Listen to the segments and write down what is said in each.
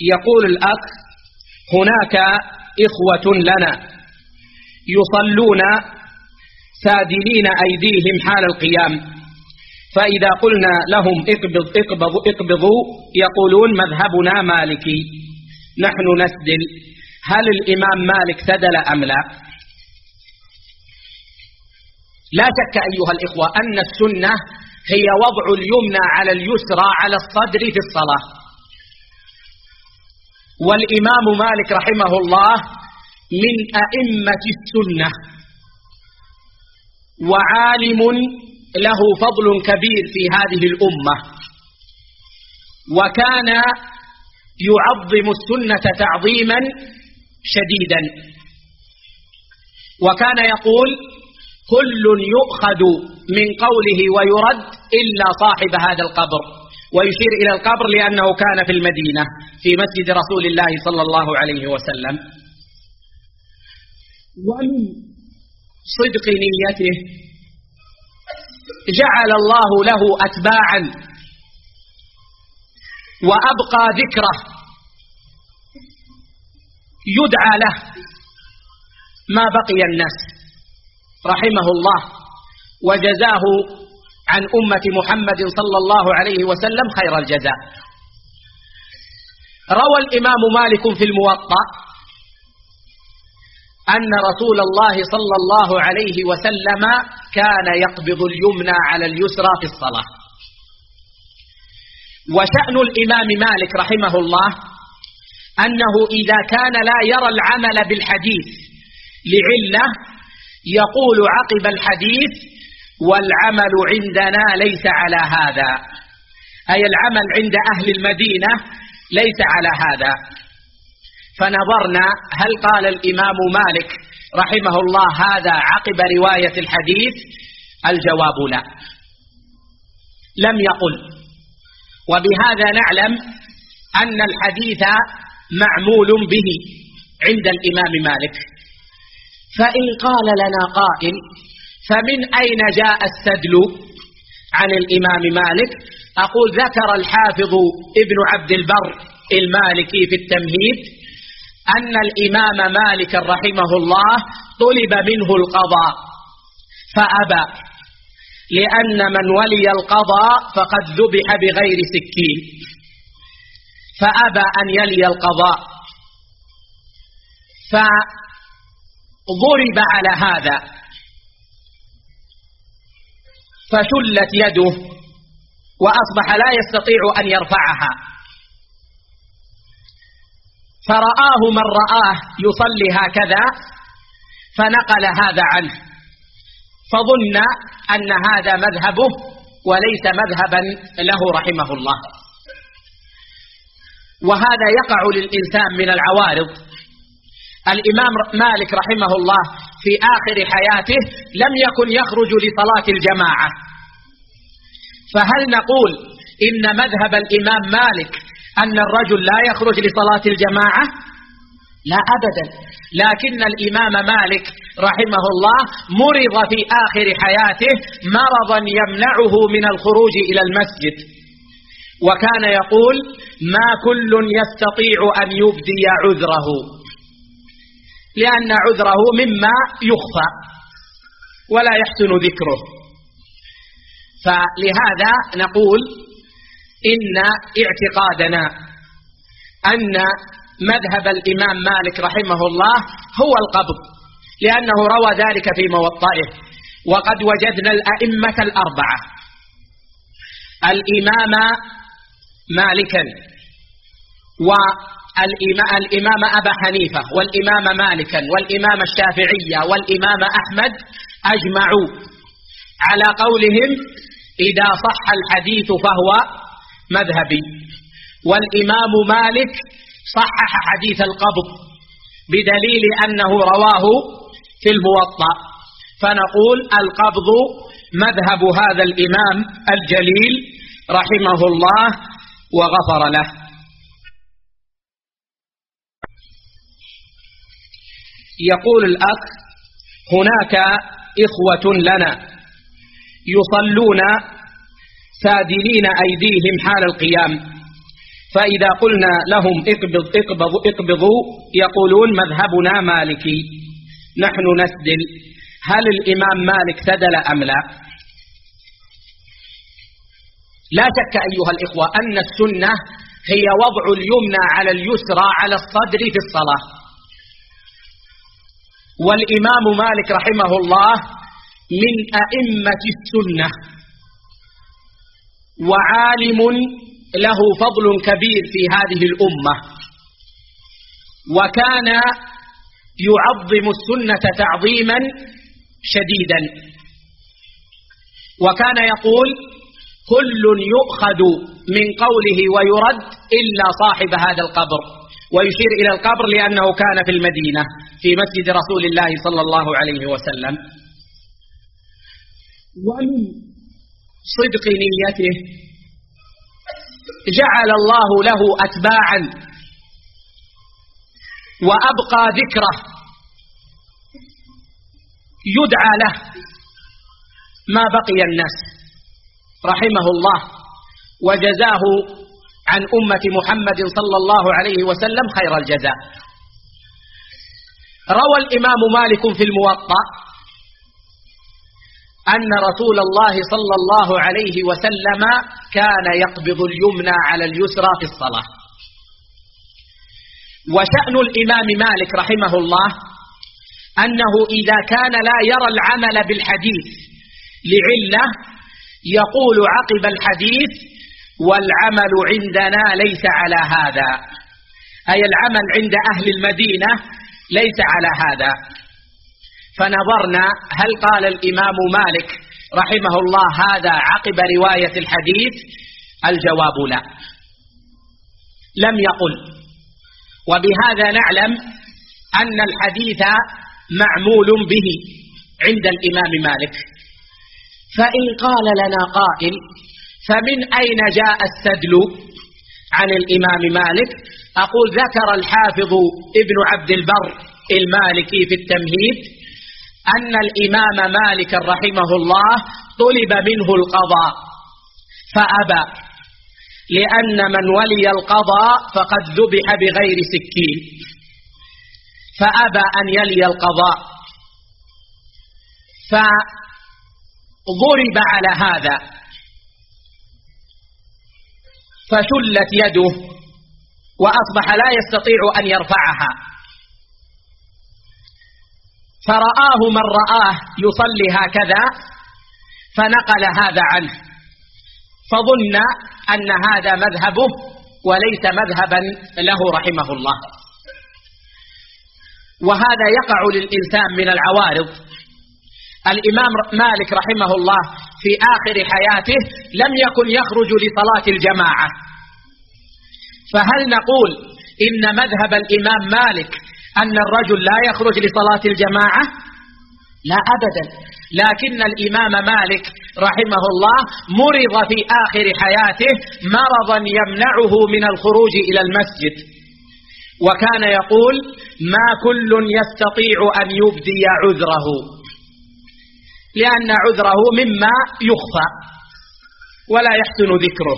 يقول الأخ: هناك إخوة لنا يصلون سادلين أيديهم حال القيام، فإذا قلنا لهم اقبضوا يقولون مذهبنا مالكي، نحن نسدل، هل الإمام مالك سدل أم لا؟ لا شك أيها الإخوة أن السنة هي وضع اليمنى على اليسرى على الصدر في الصلاة، والإمام مالك رحمه الله من أئمة السنة وعالم له فضل كبير في هذه الأمة، وكان يعظم السنة تعظيما شديدا، وكان يقول: كل يؤخذ من قوله ويرد إلا صاحب هذا القبر، ويشير إلى القبر لأنه كان في المدينة في مسجد رسول الله صلى الله عليه وسلم. ومن صدق نيته جعل الله له أتباعا وأبقى ذكره يدعى له ما بقي الناس رحمه الله، وجزاه عن أمة محمد صلى الله عليه وسلم خير الجزاء. روى الإمام مالك في الموطأ أن رسول الله صلى الله عليه وسلم كان يقبض اليمنى على اليسرى في الصلاة. وشأن الإمام مالك رحمه الله أنه إذا كان لا يرى العمل بالحديث لعلة يقول عقب الحديث: والعمل عندنا ليس على هذا، أي العمل عند أهل المدينة ليس على هذا. فنظرنا هل قال الإمام مالك رحمه الله هذا عقب رواية الحديث؟ الجواب لا، لم يقل. وبهذا نعلم أن الحديث معمول به عند الإمام مالك. فإن قال لنا قائل: فمن أين جاء السدل عن الإمام مالك؟ أقول: ذكر الحافظ ابن عبد البر المالكي في التمهيد أن الإمام مالك رحمه الله طلب منه القضاء فأبى، لأن من ولي القضاء فقد ذبح بغير سكين، فأبى أن يلي القضاء، فضرب على هذا فشلت يده وأصبح لا يستطيع أن يرفعها، فرآه من رآه يصلي هكذا فنقل هذا عنه، فظن أن هذا مذهبه وليس مذهبا له رحمه الله. وهذا يقع للإنسان من العوارض. الإمام مالك رحمه الله في آخر حياته لم يكن يخرج لصلاة الجماعة، فهل نقول إن مذهب الإمام مالك أن الرجل لا يخرج لصلاة الجماعة؟ لا أبدا، لكن الإمام مالك رحمه الله مرض في آخر حياته مرضا يمنعه من الخروج إلى المسجد، وكان يقول: ما كل يستطيع أن يبدي عذره، لأن عذره مما يخفى ولا يحسن ذكره. فلهذا نقول إن اعتقادنا أن مذهب الإمام مالك رحمه الله هو القبض، لأنه روى ذلك في موطئه. وقد وجدنا الأئمة الأربعة: الإمام مالكا، والإمام أبا حنيفة، والإمام مالكا، والإمام الشافعية، والإمام أحمد، أجمعوا على قولهم إذا صح الحديث فهو مذهبي. والإمام مالك صحح حديث القبض بدليل أنه رواه في الموطأ، فنقول القبض مذهب هذا الإمام الجليل رحمه الله وغفر له. يقول الأخ: هناك إخوة لنا يصلون سادلين أيديهم حال القيام، فإذا قلنا لهم اقبضوا يقولون مذهبنا مالكي. نحن نسدل: هل الإمام مالك سدل أم لا؟ لا شك أيها الإخوة أن السنة هي وضع اليمنى على اليسرى على الصدر في الصلاة، والإمام مالك رحمه الله من أئمة السنة وعالم له فضل كبير في هذه الأمة، وكان يعظم السنة تعظيما شديدا، وكان يقول: كل يؤخذ من قوله ويرد إلا صاحب هذا القبر، ويشير إلى القبر لأنه كان في المدينة في مسجد رسول الله صلى الله عليه وسلم. ومن صدق نيته جعل الله له أتباعا وأبقى ذكره يدعى له ما بقي الناس رحمه الله، وجزاه عن أمة محمد صلى الله عليه وسلم خير الجزاء. روى الإمام مالك في الموطأ أن رسول الله صلى الله عليه وسلم كان يقبض اليمنى على اليسرى في الصلاة. وشأن الإمام مالك رحمه الله أنه إذا كان لا يرى العمل بالحديث لعلة يقول عقب الحديث: والعمل عندنا ليس على هذا، أي العمل عند أهل المدينة ليس على هذا. فنظرنا هل قال الإمام مالك رحمه الله هذا عقب رواية الحديث؟ الجواب لا، لم يقل. وبهذا نعلم أن الحديث معمول به عند الإمام مالك. فإن قال لنا قائل: فمن أين جاء السدل عن الإمام مالك؟ أقول: ذكر الحافظ ابن عبد البر المالكي في التمهيد أن الإمام مالك رحمه الله طلب منه القضاء فأبى، لأن من ولي القضاء فقد ذبح بغير سكين، فأبى أن يلي القضاء، فضرب على هذا فشلت يده وأصبح لا يستطيع أن يرفعها، فرآه من رآه يصلي هكذا فنقل هذا عنه، فظن أن هذا مذهبه وليس مذهبا له رحمه الله. وهذا يقع للإنسان من العوارض. الإمام مالك رحمه الله في آخر حياته لم يكن يخرج لصلاة الجماعة، فهل نقول إن مذهب الإمام مالك أن الرجل لا يخرج لصلاة الجماعة؟ لا أبدا، لكن الإمام مالك رحمه الله مرض في آخر حياته مرضا يمنعه من الخروج إلى المسجد، وكان يقول: ما كل يستطيع أن يبدي عذره، لأن عذره مما يخفى ولا يحسن ذكره.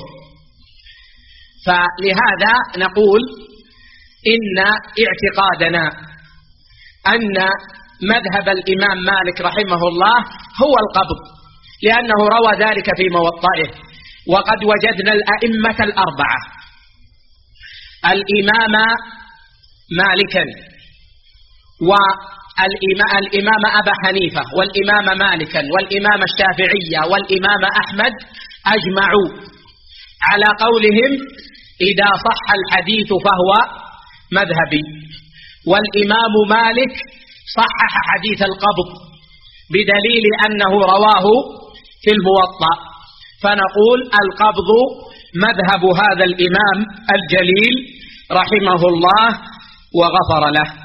فلهذا نقول إن اعتقادنا أن مذهب الإمام مالك رحمه الله هو القبض، لأنه روى ذلك في موطئه. وقد وجدنا الأئمة الأربعة: الإمام مالكا، والإمام أبا حنيفة، والإمام مالكا، والإمام الشافعية، والإمام أحمد، أجمعوا على قولهم: إذا صح الحديث فهو مذهبي. والإمام مالك صحح حديث القبض بدليل أنه رواه في الموطأ، فنقول القبض مذهب هذا الإمام الجليل رحمه الله وغفر له.